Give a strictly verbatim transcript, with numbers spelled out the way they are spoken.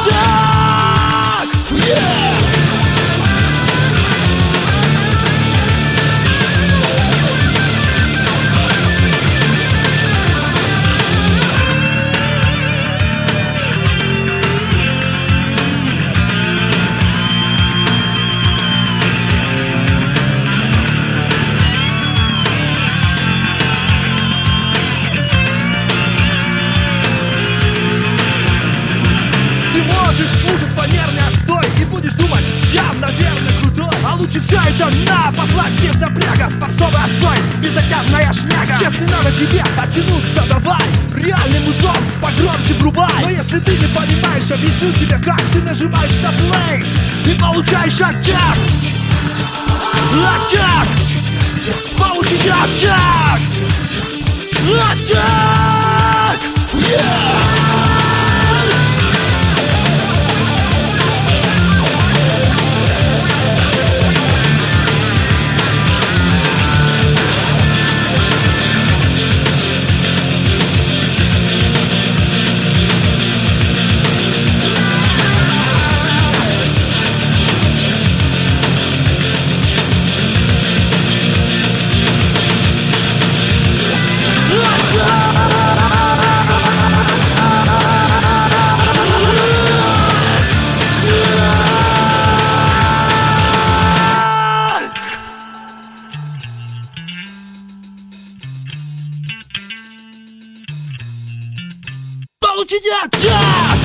так! Yeah! Можешь слушать фанерный отстой и будешь думать, я, наверное, крутой. А лучше все это на послать без напряга. Попсовый отстой, беззатяжная шняга. Если надо тебе оттянуться, давай реальным узлом погромче врубай. Но если ты не понимаешь, объясню тебе как. Ты нажимаешь на плей и получаешь оттяг. Оттяг! Получите оттяг! Оттяг! Yeah! Получите оттяг!